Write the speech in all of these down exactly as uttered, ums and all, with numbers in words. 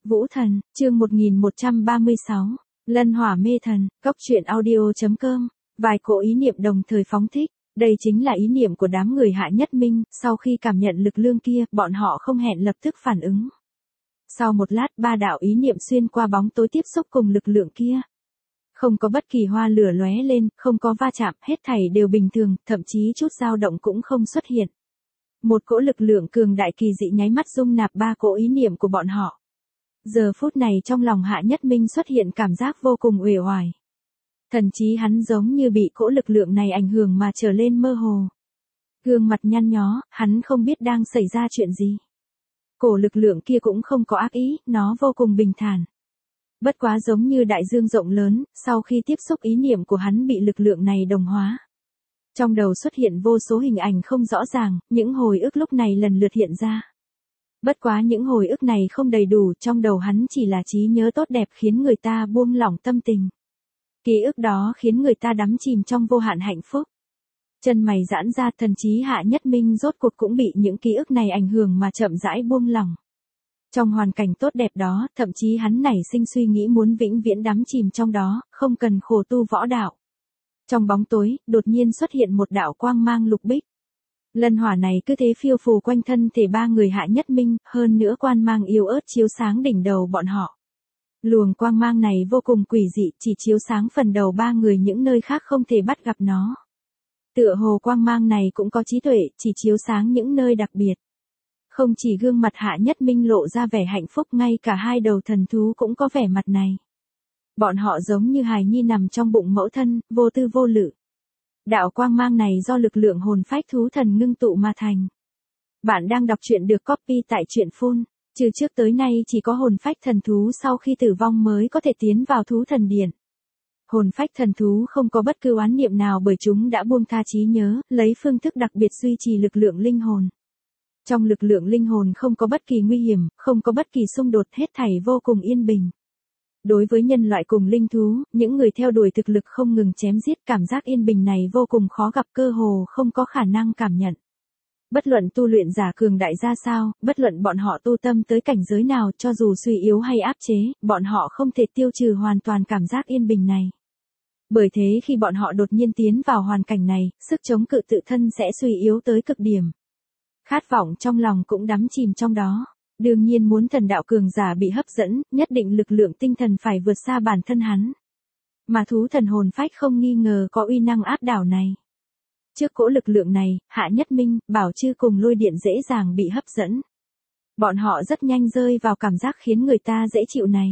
Vũ Thần, chương một nghìn một trăm ba mươi sáu, Lân Hỏa Mê Thần, Cốc truyện audio.com, vài cỗ ý niệm đồng thời phóng thích, đây chính là ý niệm của đám người Hạ Nhất Minh, sau khi cảm nhận lực lượng kia, bọn họ không hẹn lập tức phản ứng. Sau một lát, ba đạo ý niệm xuyên qua bóng tối tiếp xúc cùng lực lượng kia. Không có bất kỳ hoa lửa lóe lên, không có va chạm, hết thảy đều bình thường, thậm chí chút dao động cũng không xuất hiện. Một cỗ lực lượng cường đại kỳ dị nháy mắt dung nạp ba cỗ ý niệm của bọn họ. Giờ phút này trong lòng Hạ Nhất Minh xuất hiện cảm giác vô cùng uể oải. Thần trí hắn giống như bị cỗ lực lượng này ảnh hưởng mà trở lên mơ hồ. Gương mặt nhăn nhó, hắn không biết đang xảy ra chuyện gì. Cổ lực lượng kia cũng không có ác ý, nó vô cùng bình thản. Bất quá giống như đại dương rộng lớn, sau khi tiếp xúc ý niệm của hắn bị lực lượng này đồng hóa. Trong đầu xuất hiện vô số hình ảnh không rõ ràng, những hồi ức lúc này lần lượt hiện ra. Bất quá những hồi ức này không đầy đủ, trong đầu hắn chỉ là trí nhớ tốt đẹp khiến người ta buông lỏng tâm tình. Ký ức đó khiến người ta đắm chìm trong vô hạn hạnh phúc. Chân mày giãn ra, thần trí Hạ Nhất Minh rốt cuộc cũng bị những ký ức này ảnh hưởng mà chậm rãi buông lỏng. Trong hoàn cảnh tốt đẹp đó, thậm chí hắn nảy sinh suy nghĩ muốn vĩnh viễn đắm chìm trong đó, không cần khổ tu võ đạo. Trong bóng tối, đột nhiên xuất hiện một đạo quang mang lục bích. Lân hỏa này cứ thế phiêu phù quanh thân thể ba người Hạ Nhất Minh, hơn nữa quang mang yếu ớt chiếu sáng đỉnh đầu bọn họ. Luồng quang mang này vô cùng quỷ dị, chỉ chiếu sáng phần đầu ba người, những nơi khác không thể bắt gặp nó. Tựa hồ quang mang này cũng có trí tuệ, chỉ chiếu sáng những nơi đặc biệt. Không chỉ gương mặt Hạ Nhất Minh lộ ra vẻ hạnh phúc, ngay cả hai đầu thần thú cũng có vẻ mặt này. Bọn họ giống như hài nhi nằm trong bụng mẫu thân, vô tư vô lự. Đạo quang mang này do lực lượng hồn phách thú thần ngưng tụ mà thành. Bạn đang đọc truyện được copy tại truyện phun, trừ trước tới nay chỉ có hồn phách thần thú sau khi tử vong mới có thể tiến vào thú thần điện. Hồn phách thần thú không có bất cứ oán niệm nào bởi chúng đã buông tha trí nhớ, lấy phương thức đặc biệt duy trì lực lượng linh hồn. Trong lực lượng linh hồn không có bất kỳ nguy hiểm, không có bất kỳ xung đột, hết thảy vô cùng yên bình. Đối với nhân loại cùng linh thú, những người theo đuổi thực lực không ngừng chém giết, cảm giác yên bình này vô cùng khó gặp, cơ hồ không có khả năng cảm nhận. Bất luận tu luyện giả cường đại ra sao, bất luận bọn họ tu tâm tới cảnh giới nào, cho dù suy yếu hay áp chế, bọn họ không thể tiêu trừ hoàn toàn cảm giác yên bình này. Bởi thế khi bọn họ đột nhiên tiến vào hoàn cảnh này, sức chống cự tự thân sẽ suy yếu tới cực điểm. Khát vọng trong lòng cũng đắm chìm trong đó. Đương nhiên muốn thần đạo cường giả bị hấp dẫn, nhất định lực lượng tinh thần phải vượt xa bản thân hắn. Mà thú thần hồn phách không nghi ngờ có uy năng áp đảo này. Trước cỗ lực lượng này, Hạ Nhất Minh, Bảo Chư cùng Lôi Điện dễ dàng bị hấp dẫn. Bọn họ rất nhanh rơi vào cảm giác khiến người ta dễ chịu này.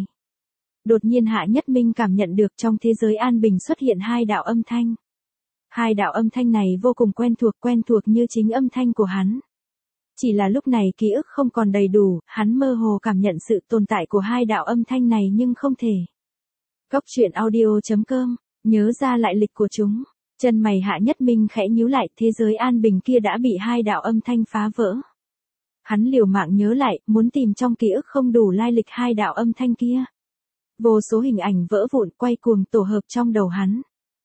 Đột nhiên Hạ Nhất Minh cảm nhận được trong thế giới an bình xuất hiện hai đạo âm thanh. Hai đạo âm thanh này vô cùng quen thuộc, quen thuộc như chính âm thanh của hắn. Chỉ là lúc này ký ức không còn đầy đủ, hắn mơ hồ cảm nhận sự tồn tại của hai đạo âm thanh này nhưng không thể. Cốc truyện audio.com, nhớ ra lại lịch của chúng. Chân mày Hạ Nhất Minh khẽ nhíu lại, thế giới an bình kia đã bị hai đạo âm thanh phá vỡ. Hắn liều mạng nhớ lại, muốn tìm trong ký ức không đủ lai lịch hai đạo âm thanh kia. Vô số hình ảnh vỡ vụn quay cuồng tổ hợp trong đầu hắn.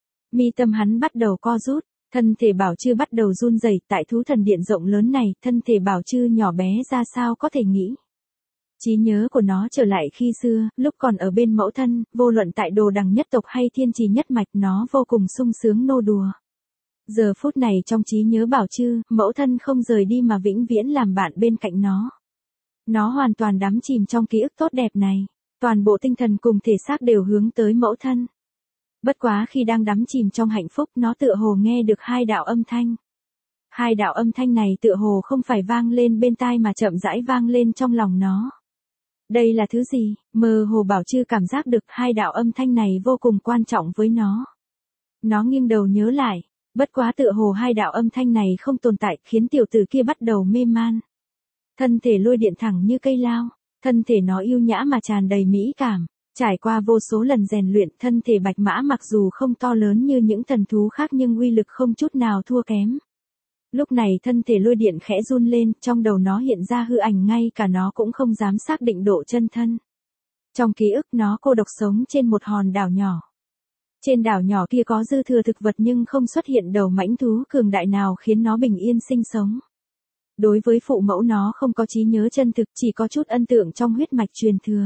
Mi tâm hắn bắt đầu co rút. Thân thể Bảo Chư bắt đầu run rẩy, tại thú thần điện rộng lớn này, thân thể Bảo Chư nhỏ bé ra sao có thể nghĩ. Trí nhớ của nó trở lại khi xưa, lúc còn ở bên mẫu thân, vô luận tại Đồ Đằng nhất tộc hay Thiên Trì nhất mạch, nó vô cùng sung sướng nô đùa. Giờ phút này trong trí nhớ Bảo Chư, mẫu thân không rời đi mà vĩnh viễn làm bạn bên cạnh nó. Nó hoàn toàn đắm chìm trong ký ức tốt đẹp này, toàn bộ tinh thần cùng thể xác đều hướng tới mẫu thân. Bất quá khi đang đắm chìm trong hạnh phúc, nó tựa hồ nghe được hai đạo âm thanh. Hai đạo âm thanh này tựa hồ không phải vang lên bên tai mà chậm rãi vang lên trong lòng nó. Đây là thứ gì? Mơ hồ Bảo Chư cảm giác được hai đạo âm thanh này vô cùng quan trọng với nó. Nó nghiêng đầu nhớ lại, bất quá tựa hồ hai đạo âm thanh này không tồn tại, khiến tiểu tử kia bắt đầu mê man. Thân thể Lôi Điện thẳng như cây lao, thân thể nó yêu nhã mà tràn đầy mỹ cảm. Trải qua vô số lần rèn luyện, thân thể bạch mã mặc dù không to lớn như những thần thú khác nhưng uy lực không chút nào thua kém. Lúc này thân thể Lôi Điện khẽ run lên, trong đầu nó hiện ra hư ảnh, ngay cả nó cũng không dám xác định độ chân thân. Trong ký ức nó cô độc sống trên một hòn đảo nhỏ. Trên đảo nhỏ kia có dư thừa thực vật nhưng không xuất hiện đầu mãnh thú cường đại nào khiến nó bình yên sinh sống. Đối với phụ mẫu nó không có trí nhớ chân thực, chỉ có chút ân tượng trong huyết mạch truyền thừa.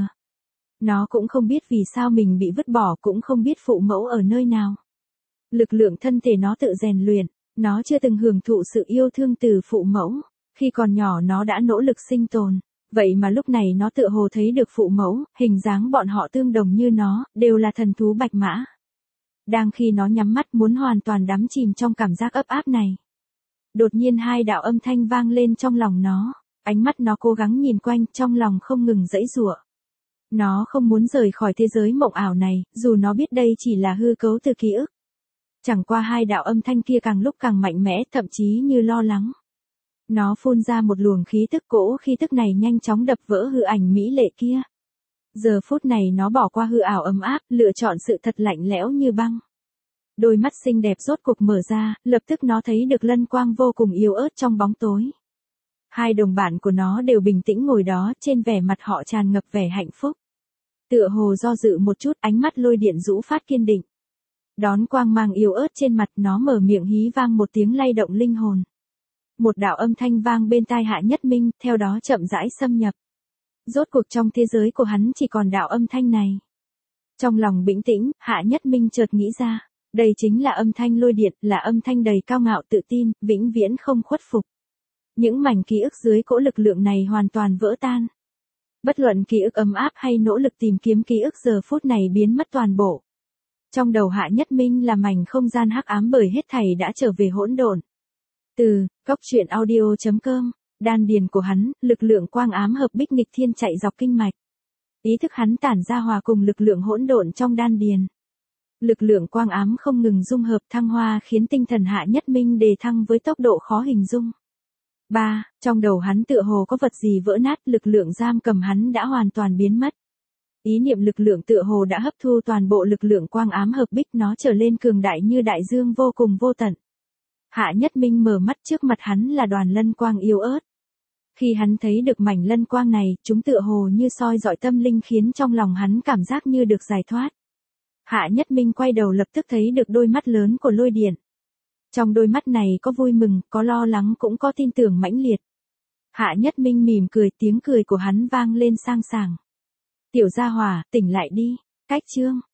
Nó cũng không biết vì sao mình bị vứt bỏ, cũng không biết phụ mẫu ở nơi nào. Lực lượng thân thể nó tự rèn luyện, nó chưa từng hưởng thụ sự yêu thương từ phụ mẫu. Khi còn nhỏ nó đã nỗ lực sinh tồn, vậy mà lúc này nó tựa hồ thấy được phụ mẫu, hình dáng bọn họ tương đồng như nó, đều là thần thú bạch mã. Đang khi nó nhắm mắt muốn hoàn toàn đắm chìm trong cảm giác ấp áp này. Đột nhiên hai đạo âm thanh vang lên trong lòng nó, ánh mắt nó cố gắng nhìn quanh, trong lòng không ngừng giãy giụa. Nó không muốn rời khỏi thế giới mộng ảo này, dù nó biết đây chỉ là hư cấu từ ký ức. Chẳng qua hai đạo âm thanh kia càng lúc càng mạnh mẽ, thậm chí như lo lắng. Nó phun ra một luồng khí tức cỗ, khí tức này nhanh chóng đập vỡ hư ảnh mỹ lệ kia. Giờ phút này nó bỏ qua hư ảo ấm áp, lựa chọn sự thật lạnh lẽo như băng. Đôi mắt xinh đẹp rốt cuộc mở ra, lập tức nó thấy được lân quang vô cùng yếu ớt trong bóng tối. Hai đồng bạn của nó đều bình tĩnh ngồi đó, trên vẻ mặt họ tràn ngập vẻ hạnh phúc. Tựa hồ do dự một chút, ánh mắt lôi điện rũ phát kiên định. Đón quang mang yếu ớt trên mặt, nó mở miệng hí vang một tiếng lay động linh hồn. Một đạo âm thanh vang bên tai Hạ Nhất Minh, theo đó chậm rãi xâm nhập. Rốt cuộc trong thế giới của hắn chỉ còn đạo âm thanh này. Trong lòng bình tĩnh, Hạ Nhất Minh chợt nghĩ ra, đây chính là âm thanh lôi điện, là âm thanh đầy cao ngạo tự tin, vĩnh viễn không khuất phục. Những mảnh ký ức dưới cỗ lực lượng này hoàn toàn vỡ tan. Bất luận ký ức ấm áp hay nỗ lực tìm kiếm ký ức giờ phút này biến mất toàn bộ. Trong đầu Hạ Nhất Minh là mảnh không gian hắc ám, bởi hết thảy đã trở về hỗn độn. Từ góc truyện audio chấm com, đan điền của hắn, lực lượng quang ám hợp bích nghịch thiên chạy dọc kinh mạch. Ý thức hắn tản ra hòa cùng lực lượng hỗn độn trong đan điền. Lực lượng quang ám không ngừng dung hợp thăng hoa, khiến tinh thần Hạ Nhất Minh đề thăng với tốc độ khó hình dung. ba. Trong đầu hắn tựa hồ có vật gì vỡ nát, lực lượng giam cầm hắn đã hoàn toàn biến mất. Ý niệm lực lượng tựa hồ đã hấp thu toàn bộ lực lượng quang ám hợp bích, nó trở lên cường đại như đại dương vô cùng vô tận. Hạ Nhất Minh mở mắt, trước mặt hắn là đoàn lân quang yếu ớt. Khi hắn thấy được mảnh lân quang này, chúng tựa hồ như soi rọi tâm linh, khiến trong lòng hắn cảm giác như được giải thoát. Hạ Nhất Minh quay đầu lập tức thấy được đôi mắt lớn của lôi điện. Trong đôi mắt này có vui mừng, có lo lắng, cũng có tin tưởng mãnh liệt. Hạ Nhất Minh mỉm cười, tiếng cười của hắn vang lên sang sảng. Tiểu gia hỏa, tỉnh lại đi. Cách chương